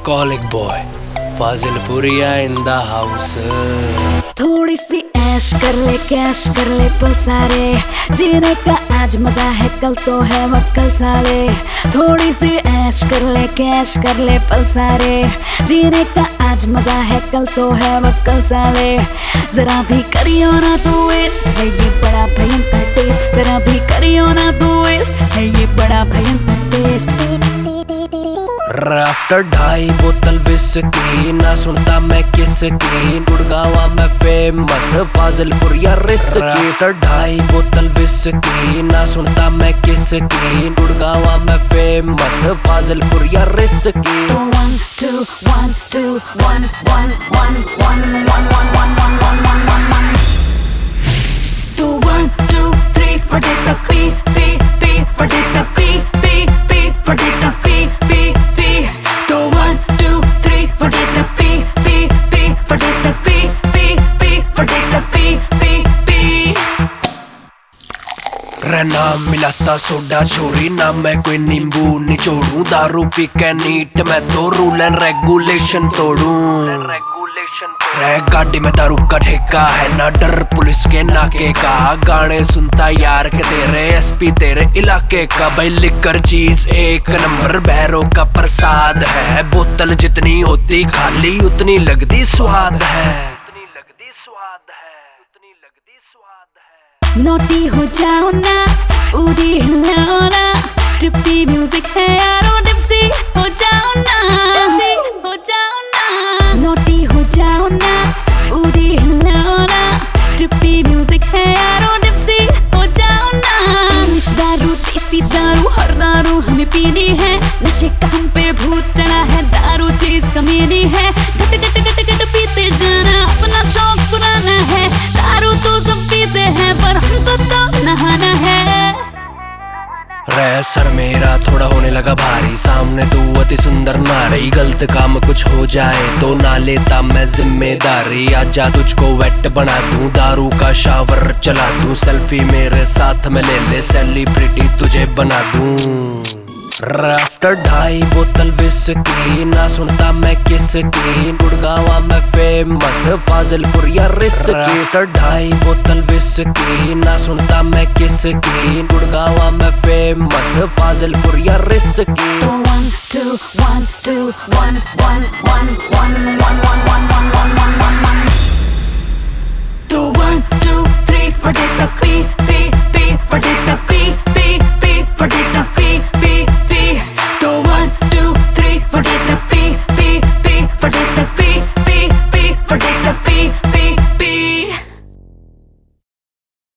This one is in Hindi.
alcoholic boy, Fazilpuria in the house। थोड़ी सी ऐश कर ले, कैश कर ले पल सारे, जीने का आज मजा है कल तो है बस कल साले। थोड़ी सी ऐश कर ले, कैश कर ले पल सारे, जीने का आज मजा है कल तो है बस कल साले। जरा भी करियो ना तू वेस्ट, है ये बड़ा भयंकर टेस्ट। जरा भी करियो ना तू वेस्ट, है ये बड़ा भयंकर टेस्ट। आफ्टर 2.5 बोतल विस्की, ना सुनता मैं किसकी, गुड़गांवा में फेमस फाजिलपुरिया रिस्की। आफ्टर 2.5 बोतल विस्की, ना सुनता मैं किसकी, गुड़गांवा में famous Fazilpuria risky. 1 2 1 2 1 1 1 1 1 1 1 2 1 2 3 for the P P P for the P P P for the P P P 2 1 2 3 for the P P P for the P P P for the P P P। रहना मिलाता सोडा छोरी, ना मैं कोई नींबू निचोड़ू, दारू पी के नीट मैं तो रूल एंड रेगुलेशन तोड़ू। गाड़ी में दारू का ठेका है, ना डर पुलिस के नाके का, गाने सुनता यार के तेरे एसपी तेरे इलाके का। भाई लिकर चीज एक नंबर बहरों का प्रसाद है, बोतल जितनी होती खाली उतनी लगती स्वाद है। नोटी हो जाओ ना, पूरी हिलाओ ना, ट्रिपी म्यूजिक है यारो, डिप्सी हो जाओ ना, हो जाओ ना। नोटी हो जाओ ना, पूरी हिलाओ ना, ट्रिपी म्यूजिक है यारो, डिप्सी हो जाओ ना। इंग्लिश दारू देसी दारू हर दारू हमें पीनी है, नशे का हम पे भूत चढ़ा है, दारू चीज कमीनी है। गट गट गट गट पीते जाना अपना शौक पुराना है, दारू तो सब पीते हैं पर हमको तो नहाना है। रे सर मेरा थोड़ा होने लगा भारी, सामने तू अति सुंदर नारी, गलत काम कुछ हो जाए तो ना लेता मैं जिम्मेदारी। आजा तुझको वेट बना दूं, दारू का शावर चला दूं, सेल्फी मेरे साथ में ले ले, सेलिब्रिटी तुझे बना दूं। आफ्टर 2.5 बोतल विस्की, ना सुनता मैं किसकी, गुड़गांवा में फेमस फाजिलपुरिया रिस्की। आफ्टर 2.5 बोतल विस्की, ना सुनता मैं किसकी, गुड़गांवा में फेमस फाजिलपुरिया रिस्की। 1 2 1 2 1 1 1 1 1 1 1 1